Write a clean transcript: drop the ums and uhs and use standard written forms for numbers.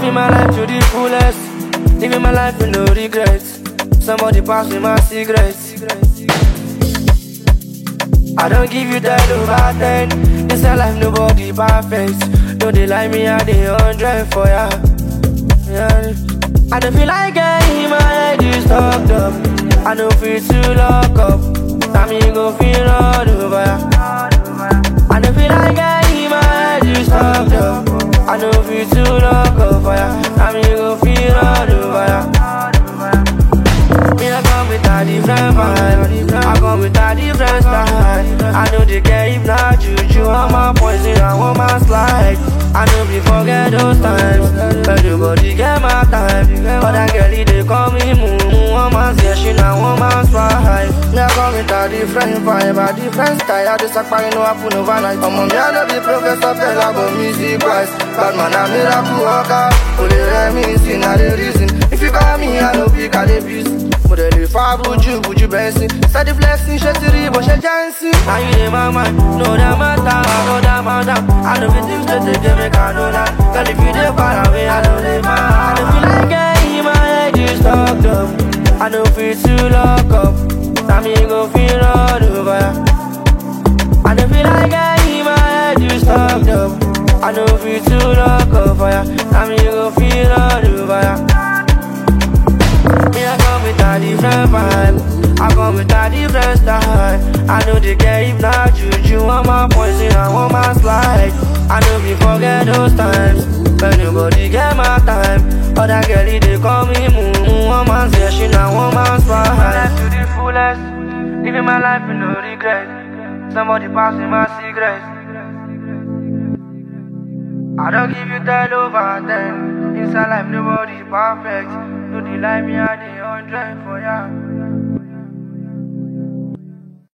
Living my life to the fullest. Living my life with no regrets. Somebody pass me my cigarettes. I don't give you that over 10. This a life nobody perfect. Don't they like me at the 100 for ya? Yeah. I don't feel like getting my head is stuck up. I don't feel to lock up. Now me go feel all over ya. I don't feel like getting my head is stuck up. I don't feel to lock up for ya. Now me go feel all over ya. Me I come with a different vibe. I come with a different style. I know they care if not juju. I'm my poison, I want my slide. I know we forget those times. Everybody get my time. But that girlie they call me Moo. One man's session and one man's ride. Me I come with a different vibe, a different style. I just act no happen overnight. I'm on me I know the professor fell about music wise. Bad man a miracle worker. Only reminiscing na the reason. If you call me I know pick a the beast. Model far would you bensin? Steady flexing, shetty, but she dancing. Now you in my mind, no that matter, no that matter. I know the things that they give me, I know that. Girl, if you dey far away, I know they mad. I don't feel like getting my head is stuck up. I don't feel to lock up. Now me go feel all over ya. I don't feel like getting my head is stuck up. I don't feel to lock up for ya. Now me go feel all over ya. Me I come with a different vibe. I come with a different style. I know they care if not juju. I'm my poison, I want my slide. I know we forget those times. But nobody get my time. Other girlie they call me Moo. One man's session, I want my spot. Life to the fullest. Living my life with no regret. Somebody pass me my cigarettes. I don't give you that over 10. Inside life nobody perfect. Do they like me at the 100 for ya?